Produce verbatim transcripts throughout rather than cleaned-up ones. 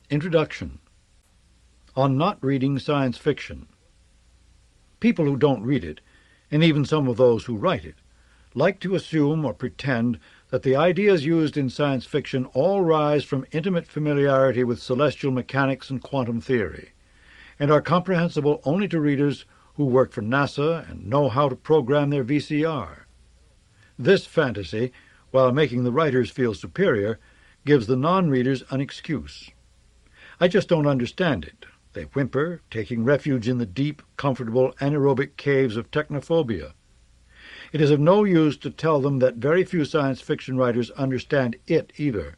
Introduction. On not reading science fiction. People who don't read it, and even some of those who write it, like to assume or pretend that the ideas used in science fiction all rise from intimate familiarity with celestial mechanics and quantum theory, and are comprehensible only to readers who work for NASA and know how to program their V C R. This fantasy, while making the writers feel superior, gives the non-readers an excuse. I just don't understand it, they whimper, taking refuge in the deep, comfortable, anaerobic caves of technophobia. It is of no use to tell them that very few science fiction writers understand it either.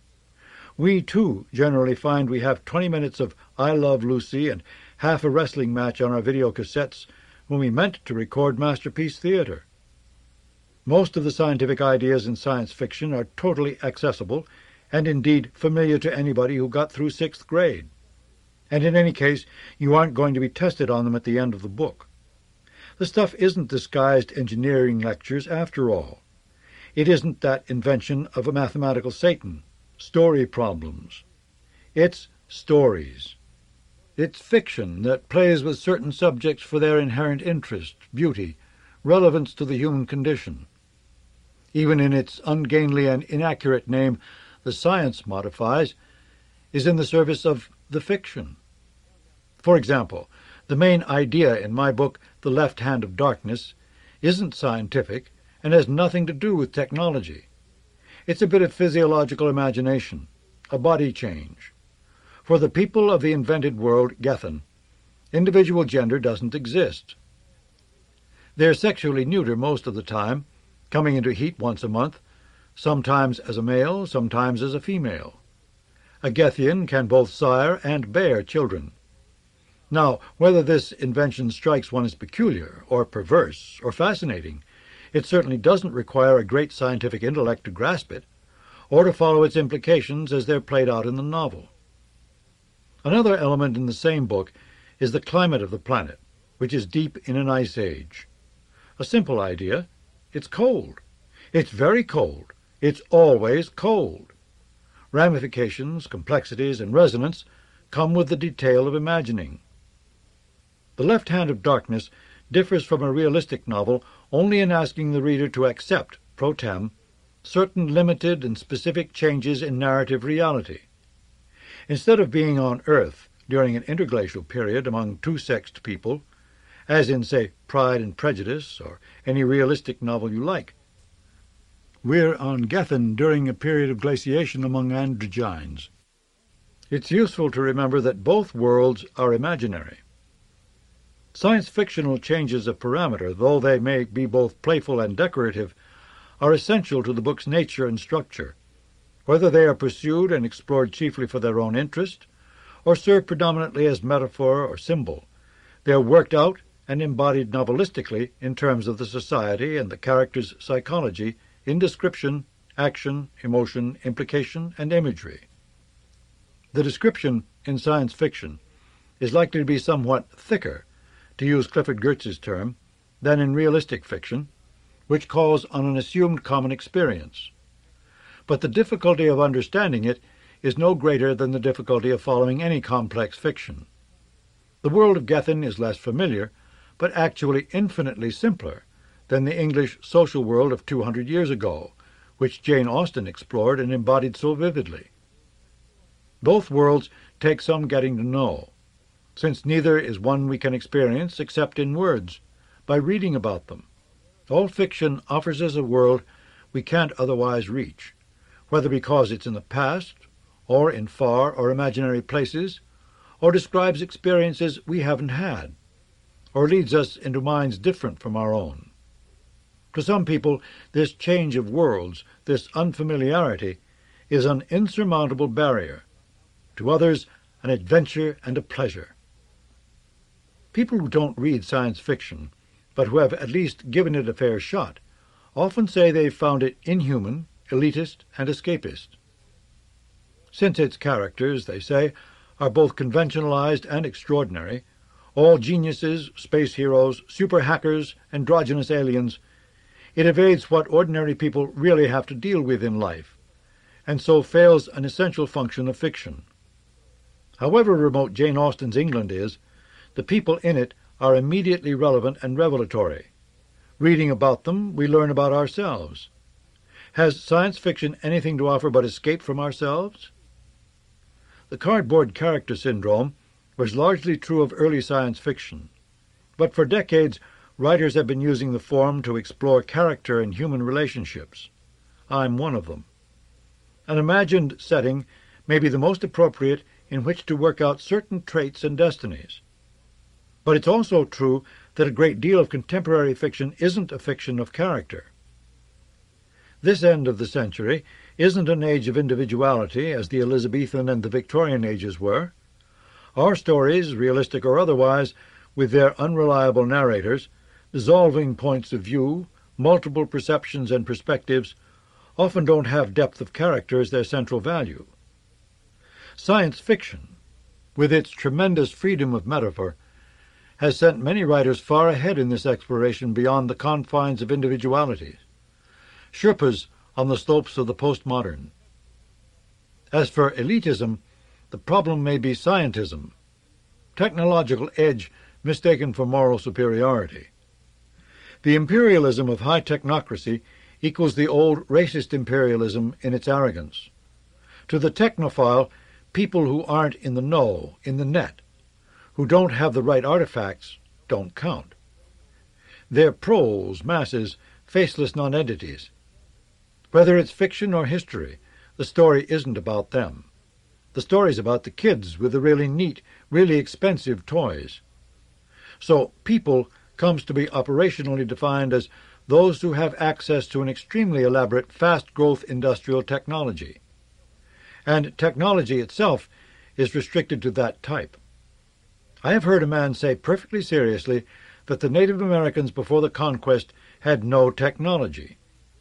We, too, generally find we have twenty minutes of I Love Lucy and half a wrestling match on our video cassettes when we meant to record masterpiece theater. Most of the scientific ideas in science fiction are totally accessible and indeed familiar to anybody who got through sixth grade. And in any case, you aren't going to be tested on them at the end of the book. The stuff isn't disguised engineering lectures after all. It isn't that invention of a mathematical Satan, story problems. It's stories. It's fiction that plays with certain subjects for their inherent interest, beauty, relevance to the human condition. Even in its ungainly and inaccurate name, the science modifies, is in the service of the fiction. For example, the main idea in my book, The Left Hand of Darkness, isn't scientific and has nothing to do with technology. It's a bit of physiological imagination, a body change. For the people of the invented world, Gethin, individual gender doesn't exist. They're sexually neuter most of the time, coming into heat once a month, sometimes as a male, sometimes as a female. A Gethian can both sire and bear children. Now, whether this invention strikes one as peculiar, or perverse, or fascinating, it certainly doesn't require a great scientific intellect to grasp it, or to follow its implications as they're played out in the novel. Another element in the same book is the climate of the planet, which is deep in an ice age. A simple idea. It's cold. It's very cold. It's always cold. Ramifications, complexities, and resonance come with the detail of imagining. The Left Hand of Darkness differs from a realistic novel only in asking the reader to accept, pro tem, certain limited and specific changes in narrative reality. Instead of being on Earth during an interglacial period among two-sexed people, as in, say, Pride and Prejudice, or any realistic novel you like, we're on Gethin during a period of glaciation among androgynes. It's useful to remember that both worlds are imaginary. Science-fictional changes of parameter, though they may be both playful and decorative, are essential to the book's nature and structure, whether they are pursued and explored chiefly for their own interest, or serve predominantly as metaphor or symbol. They are worked out and embodied novelistically in terms of the society and the character's psychology in description, action, emotion, implication, and imagery. The description in science fiction is likely to be somewhat thicker, to use Clifford Geertz's term, than in realistic fiction, which calls on an assumed common experience. But the difficulty of understanding it is no greater than the difficulty of following any complex fiction. The world of Gethin is less familiar, but actually infinitely simpler than the English social world of two hundred years ago, which Jane Austen explored and embodied so vividly. Both worlds take some getting to know, since neither is one we can experience except in words, by reading about them. All fiction offers us a world we can't otherwise reach, whether because it's in the past, or in far or imaginary places, or describes experiences we haven't had, or leads us into minds different from our own. To some people, this change of worlds, this unfamiliarity, is an insurmountable barrier. To others, an adventure and a pleasure. People who don't read science fiction, but who have at least given it a fair shot, often say they've found it inhuman, elitist, and escapist. Since its characters, they say, are both conventionalized and extraordinary, all geniuses, space heroes, super hackers, androgynous aliens, it evades what ordinary people really have to deal with in life, and so fails an essential function of fiction. However remote Jane Austen's England is, the people in it are immediately relevant and revelatory. Reading about them, we learn about ourselves. Has science fiction anything to offer but escape from ourselves? The cardboard character syndrome was largely true of early science fiction, but for decades writers have been using the form to explore character and human relationships. I'm one of them. An imagined setting may be the most appropriate in which to work out certain traits and destinies. But it's also true that a great deal of contemporary fiction isn't a fiction of character. This end of the century isn't an age of individuality as the Elizabethan and the Victorian ages were. Our stories, realistic or otherwise, with their unreliable narrators, dissolving points of view, multiple perceptions and perspectives, often don't have depth of character as their central value. Science fiction, with its tremendous freedom of metaphor, has sent many writers far ahead in this exploration beyond the confines of individualities. Sherpas on the slopes of the postmodern. As for elitism, the problem may be scientism, technological edge mistaken for moral superiority. The imperialism of high technocracy equals the old racist imperialism in its arrogance. To the technophile, people who aren't in the know, in the net, who don't have the right artifacts, don't count. They're proles, masses, faceless nonentities. Whether it's fiction or history, the story isn't about them. The story's about the kids with the really neat, really expensive toys. So people comes to be operationally defined as those who have access to an extremely elaborate, fast-growth industrial technology. And technology itself is restricted to that type. I have heard a man say perfectly seriously that the Native Americans before the conquest had no technology.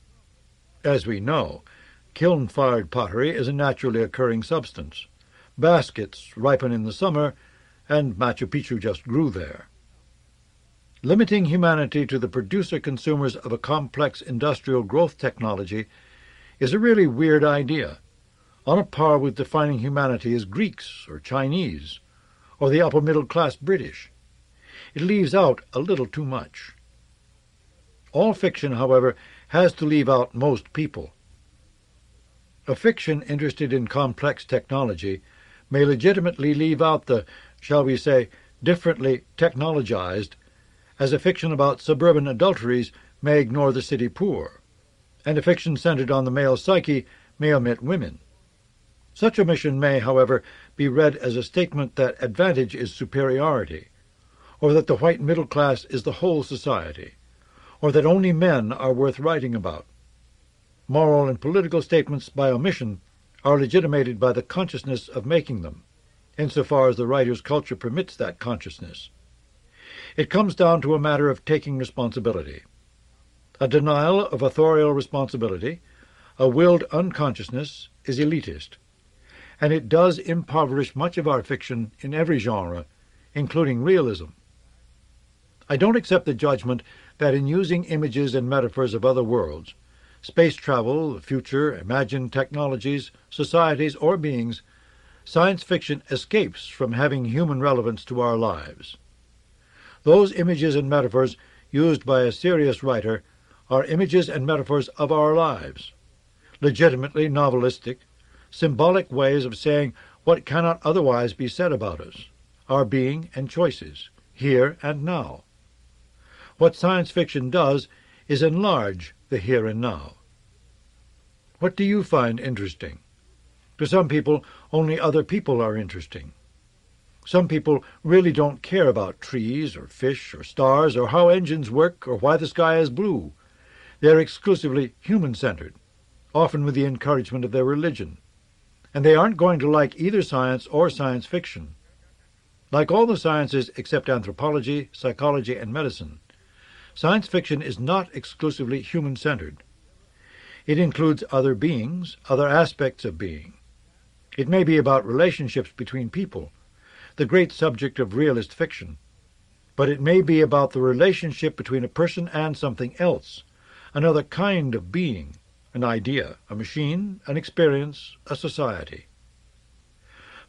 As we know, kiln-fired pottery is a naturally occurring substance. Baskets ripen in the summer, and Machu Picchu just grew there. Limiting humanity to the producer-consumers of a complex industrial growth technology is a really weird idea, on a par with defining humanity as Greeks or Chinese, or the upper-middle-class British. It leaves out a little too much. All fiction, however, has to leave out most people. A fiction interested in complex technology may legitimately leave out the, shall we say, differently technologized, as a fiction about suburban adulteries may ignore the city poor, and a fiction centered on the male psyche may omit women. Such omission may, however, be read as a statement that advantage is superiority, or that the white middle class is the whole society, or that only men are worth writing about. Moral and political statements by omission are legitimated by the consciousness of making them, insofar as the writer's culture permits that consciousness. It comes down to a matter of taking responsibility. A denial of authorial responsibility, a willed unconsciousness, is elitist, and it does impoverish much of our fiction in every genre, including realism. I don't accept the judgment that in using images and metaphors of other worlds, space travel, the future, imagined technologies, societies, or beings, science fiction escapes from having human relevance to our lives. Those images and metaphors used by a serious writer are images and metaphors of our lives, legitimately novelistic, symbolic ways of saying what cannot otherwise be said about us, our being and choices, here and now. What science fiction does is enlarge the here and now. What do you find interesting? To some people, only other people are interesting. Some people really don't care about trees or fish or stars or how engines work or why the sky is blue. They're exclusively human-centered, often with the encouragement of their religion. And they aren't going to like either science or science fiction. Like all the sciences except anthropology, psychology, and medicine, science fiction is not exclusively human-centered. It includes other beings, other aspects of being. It may be about relationships between people, the great subject of realist fiction, but it may be about the relationship between a person and something else, another kind of being, an idea, a machine, an experience, a society.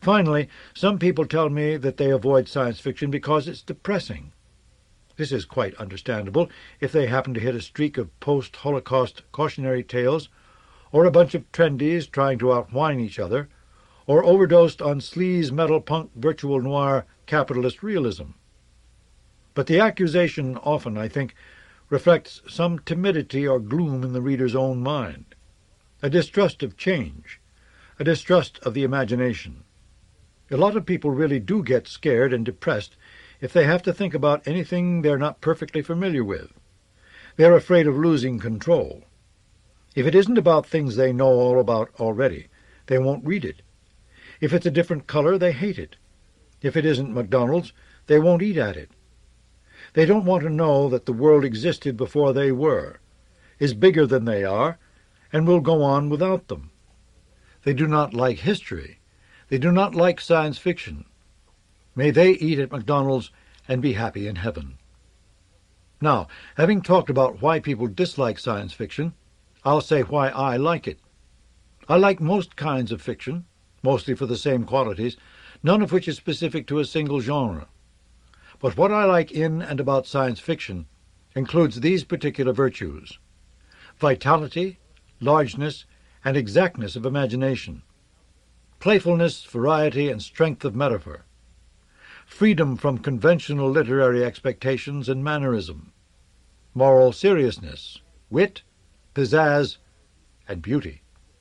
Finally, some people tell me that they avoid science fiction because it's depressing. This is quite understandable if they happen to hit a streak of post-Holocaust cautionary tales, or a bunch of trendies trying to outwhine each other, or overdosed on sleaze metal punk virtual noir capitalist realism. But the accusation often, I think, reflects some timidity or gloom in the reader's own mind, a distrust of change, a distrust of the imagination. A lot of people really do get scared and depressed if they have to think about anything they're not perfectly familiar with. They're afraid of losing control. If it isn't about things they know all about already, they won't read it. If it's a different color, they hate it. If it isn't McDonald's, they won't eat at it. They don't want to know that the world existed before they were, is bigger than they are, and will go on without them. They do not like history. They do not like science fiction. May they eat at McDonald's and be happy in heaven. Now, having talked about why people dislike science fiction, I'll say why I like it. I like most kinds of fiction, mostly for the same qualities, none of which is specific to a single genre. But what I like in and about science fiction includes these particular virtues: vitality, largeness, and exactness of imagination, playfulness, variety, and strength of metaphor, freedom from conventional literary expectations and mannerism, moral seriousness, wit, pizzazz, and beauty.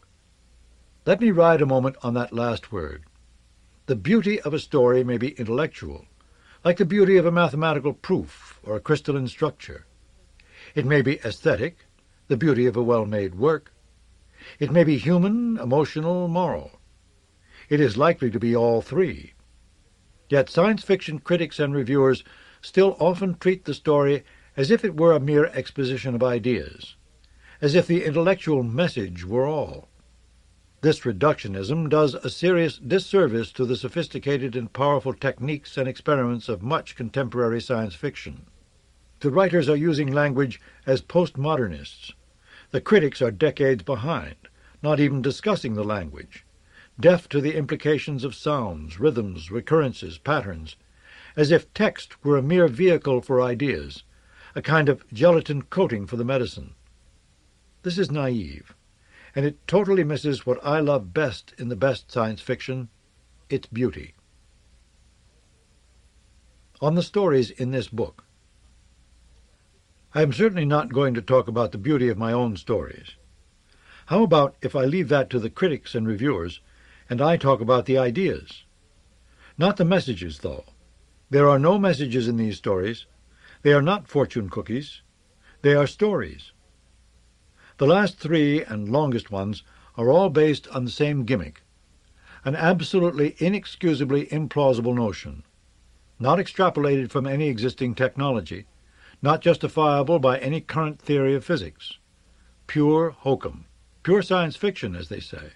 Let me ride a moment on that last word. The beauty of a story may be intellectual, like the beauty of a mathematical proof or a crystalline structure. It may be aesthetic, the beauty of a well-made work. It may be human, emotional, moral. It is likely to be all three. Yet science fiction critics and reviewers still often treat the story as if it were a mere exposition of ideas, as if the intellectual message were all. This reductionism does a serious disservice to the sophisticated and powerful techniques and experiments of much contemporary science fiction. The writers are using language as postmodernists. The critics are decades behind, not even discussing the language, deaf to the implications of sounds, rhythms, recurrences, patterns, as if text were a mere vehicle for ideas, a kind of gelatin coating for the medicine. This is naive, and it totally misses what I love best in the best science fiction, its beauty. On the stories in this book. I am certainly not going to talk about the beauty of my own stories. How about if I leave that to the critics and reviewers, and I talk about the ideas? Not the messages, though. There are no messages in these stories. They are not fortune cookies. They are stories. The last three and longest ones are all based on the same gimmick, an absolutely inexcusably implausible notion, not extrapolated from any existing technology, not justifiable by any current theory of physics. Pure hokum, pure science fiction, as they say.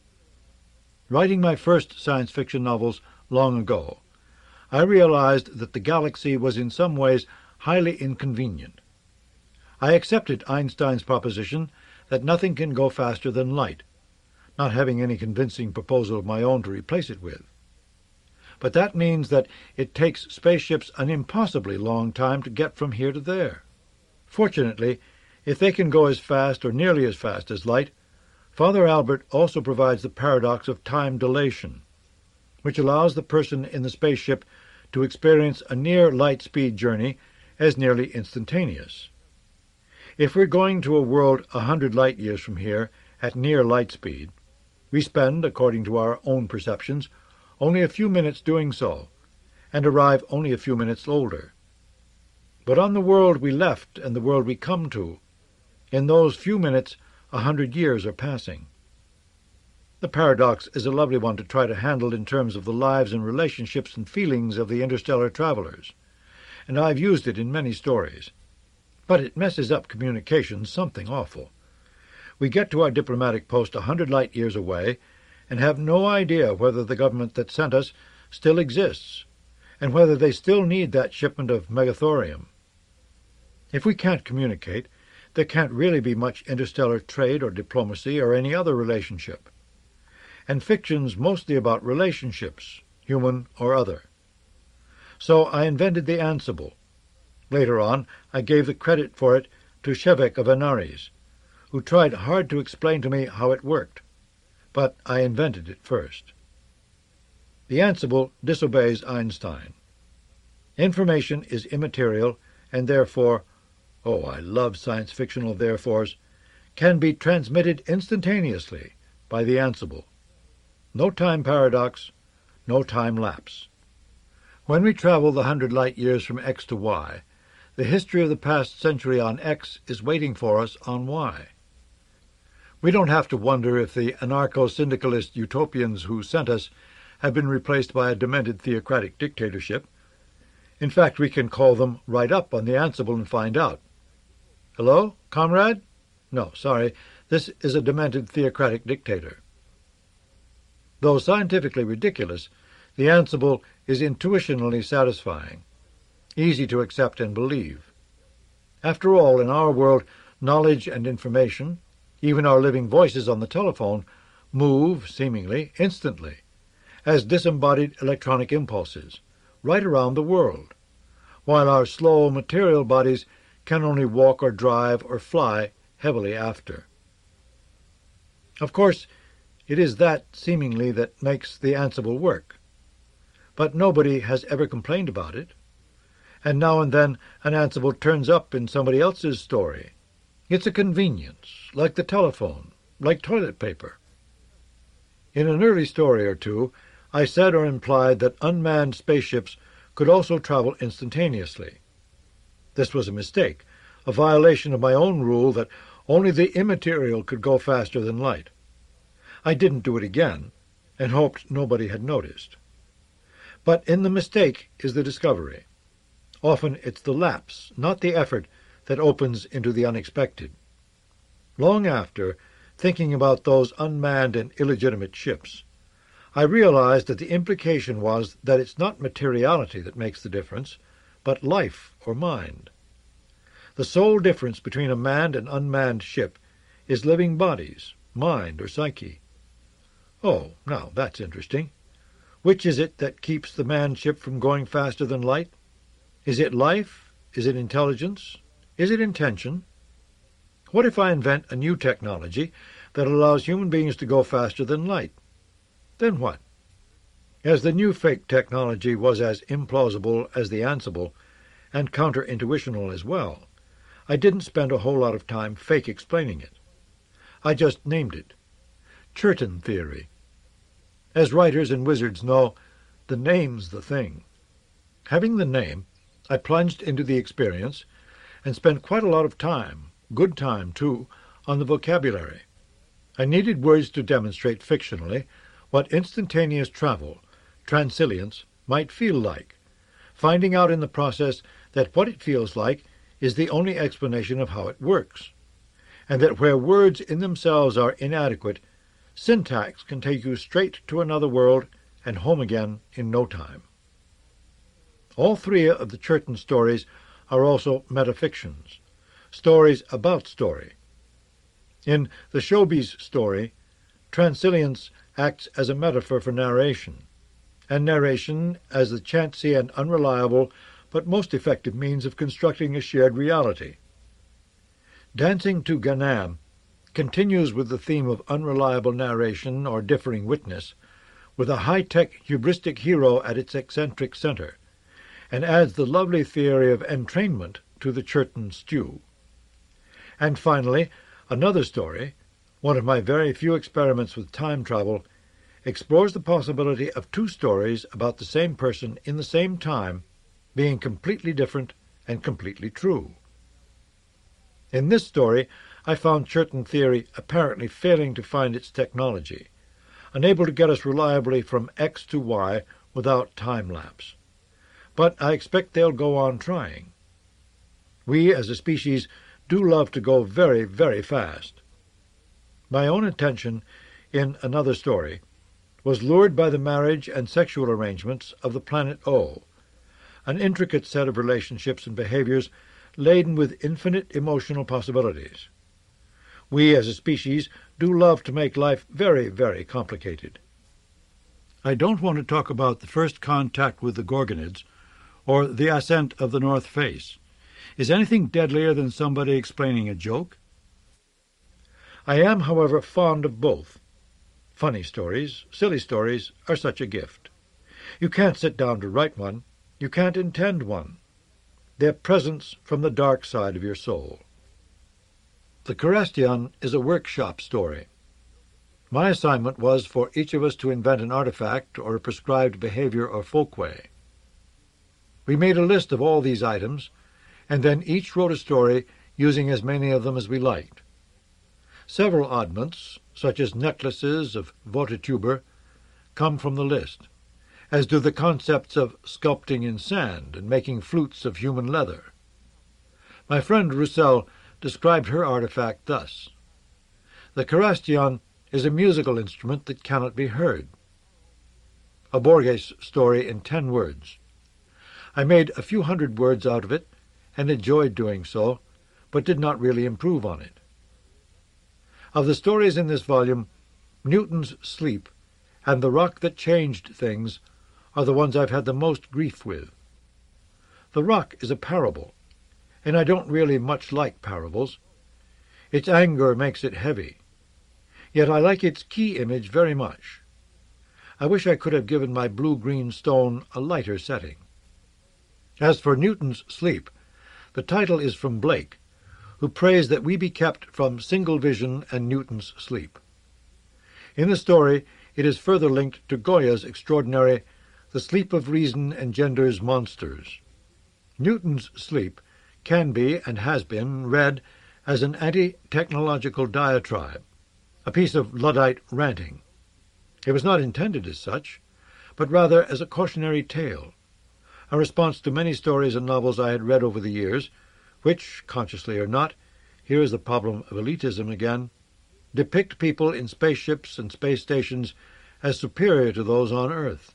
Writing my first science fiction novels long ago, I realized that the galaxy was in some ways highly inconvenient. I accepted Einstein's proposition that nothing can go faster than light, not having any convincing proposal of my own to replace it with. But that means that it takes spaceships an impossibly long time to get from here to there. Fortunately, if they can go as fast or nearly as fast as light, Father Albert also provides the paradox of time dilation, which allows the person in the spaceship to experience a near-light-speed journey as nearly instantaneous. If we're going to a world a hundred light-years from here at near light speed, we spend, according to our own perceptions, only a few minutes doing so, and arrive only a few minutes older. But on the world we left and the world we come to, in those few minutes a hundred years are passing. The paradox is a lovely one to try to handle in terms of the lives and relationships and feelings of the interstellar travelers, and I've used it in many stories. But it messes up communication something awful. We get to our diplomatic post a hundred light-years away and have no idea whether the government that sent us still exists, and whether they still need that shipment of megathorium. If we can't communicate, there can't really be much interstellar trade or diplomacy or any other relationship. and fiction's mostly about relationships, human or other. So I invented the Ansible. Later on, I gave the credit for it to Shevek of Anaris, who tried hard to explain to me how it worked. But I invented it first. The Ansible disobeys Einstein. Information is immaterial and therefore, oh, I love science-fictional therefores, can be transmitted instantaneously by the Ansible. No time paradox, no time lapse. When we travel the hundred light years from X to Y, the history of the past century on X is waiting for us on Y. We don't have to wonder if the anarcho-syndicalist utopians who sent us have been replaced by a demented theocratic dictatorship. In fact, we can call them right up on the Ansible and find out. Hello, comrade? No, sorry, this is a demented theocratic dictator. Though scientifically ridiculous, the Ansible is intuitionally satisfying, easy to accept and believe. After all, in our world, knowledge and information, even our living voices on the telephone, move, seemingly, instantly, as disembodied electronic impulses, right around the world, while our slow material bodies can only walk or drive or fly heavily after. Of course, it is that, seemingly, that makes the Ansible work. But nobody has ever complained about it, and now and then an Ansible turns up in somebody else's story. It's a convenience, like the telephone, like toilet paper. In an early story or two, I said or implied that unmanned spaceships could also travel instantaneously. This was a mistake, a violation of my own rule that only the immaterial could go faster than light. I didn't do it again, and hoped nobody had noticed. But in the mistake is the discovery. Often it's the lapse, not the effort, that opens into the unexpected. Long after, thinking about those unmanned and illegitimate ships, I realized that the implication was that it's not materiality that makes the difference, but life or mind. The sole difference between a manned and unmanned ship is living bodies, mind or psyche. Oh, now that's interesting. Which is it that keeps the manned ship from going faster than light? Is it life? Is it intelligence? Is it intention? What if I invent a new technology that allows human beings to go faster than light? Then what? As the new fake technology was as implausible as the Ansible, and counter-intuitional as well, I didn't spend a whole lot of time fake explaining it. I just named it. Churton theory. As writers and wizards know, the name's the thing. Having the name, I plunged into the experience and spent quite a lot of time, good time too, on the vocabulary. I needed words to demonstrate fictionally what instantaneous travel, transilience, might feel like, finding out in the process that what it feels like is the only explanation of how it works, and that where words in themselves are inadequate, syntax can take you straight to another world and home again in no time. All three of the Churton stories are also metafictions, stories about story. In the Showbiz story, transilience acts as a metaphor for narration, and narration as the chancy and unreliable but most effective means of constructing a shared reality. Dancing to Ganem continues with the theme of unreliable narration or differing witness, with a high-tech hubristic hero at its eccentric center, and adds the lovely theory of entrainment to the Churton stew. And finally, another story, one of my very few experiments with time travel, explores the possibility of two stories about the same person in the same time being completely different and completely true. In this story, I found Churton theory apparently failing to find its technology, unable to get us reliably from X to Y without time lapse. But I expect they'll go on trying. We, as a species, do love to go very, very fast. My own attention, in another story, was lured by the marriage and sexual arrangements of the planet O, an intricate set of relationships and behaviors laden with infinite emotional possibilities. We, as a species, do love to make life very, very complicated. I don't want to talk about the first contact with the Gorgonids or the ascent of the North Face. Is anything deadlier than somebody explaining a joke? I am, however, fond of both. Funny stories, silly stories, are such a gift. You can't sit down to write one. You can't intend one. They're presents from the dark side of your soul. The Kerastion is a workshop story. My assignment was for each of us to invent an artifact or a prescribed behavior or folkway. We made a list of all these items, and then each wrote a story using as many of them as we liked. Several oddments, such as necklaces of Votituber, come from the list, as do the concepts of sculpting in sand and making flutes of human leather. My friend Roussel described her artifact thus: "The Kerastion is a musical instrument that cannot be heard." A Borges story in ten words. I made a few hundred words out of it, and enjoyed doing so, but did not really improve on it. Of the stories in this volume, Newton's Sleep and The Rock That Changed Things are the ones I've had the most grief with. The Rock is a parable, and I don't really much like parables. Its anger makes it heavy. Yet I like its key image very much. I wish I could have given my blue-green stone a lighter setting. As for Newton's Sleep, the title is from Blake, who prays that we be kept from single vision and Newton's sleep. In the story, it is further linked to Goya's extraordinary "The sleep of reason engenders monsters." Newton's Sleep can be, and has been, read as an anti-technological diatribe, a piece of Luddite ranting. It was not intended as such, but rather as a cautionary tale, a response to many stories and novels I had read over the years, which, consciously or not, here is the problem of elitism again, depict people in spaceships and space stations as superior to those on Earth.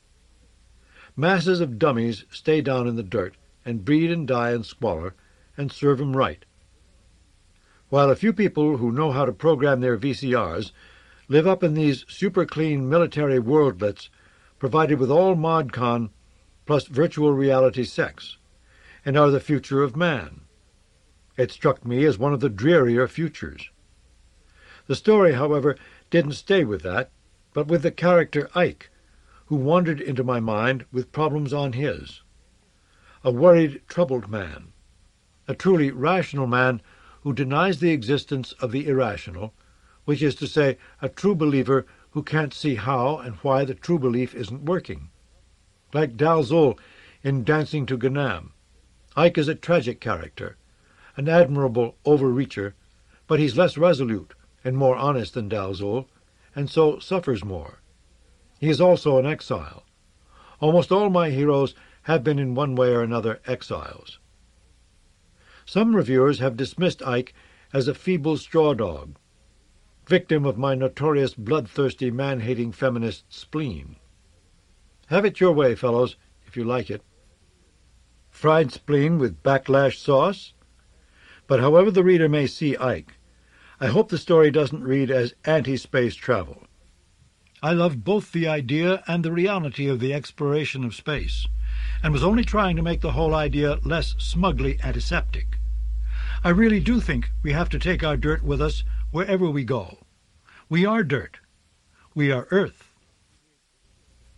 Masses of dummies stay down in the dirt and breed and die in squalor, and serve 'em right. While a few people who know how to program their V C Rs live up in these super-clean military worldlets provided with all ModCon plus virtual reality sex, and are the future of man. It struck me as one of the drearier futures. The story, however, didn't stay with that, but with the character Ike, who wandered into my mind with problems on his. A worried, troubled man, a truly rational man who denies the existence of the irrational, which is to say, a true believer who can't see how and why the true belief isn't working. Like Dalzell in Dancing to Ganem, Ike is a tragic character, an admirable overreacher, but he's less resolute and more honest than Dalzell, and so suffers more. He is also an exile. Almost all my heroes have been in one way or another exiles. Some reviewers have dismissed Ike as a feeble straw dog, victim of my notorious bloodthirsty man-hating feminist spleen. Have it your way, fellows, if you like it. Fried spleen with backlash sauce? But however the reader may see Ike, I hope the story doesn't read as anti-space travel. I loved both the idea and the reality of the exploration of space, and was only trying to make the whole idea less smugly antiseptic. I really do think we have to take our dirt with us wherever we go. We are dirt. We are Earth.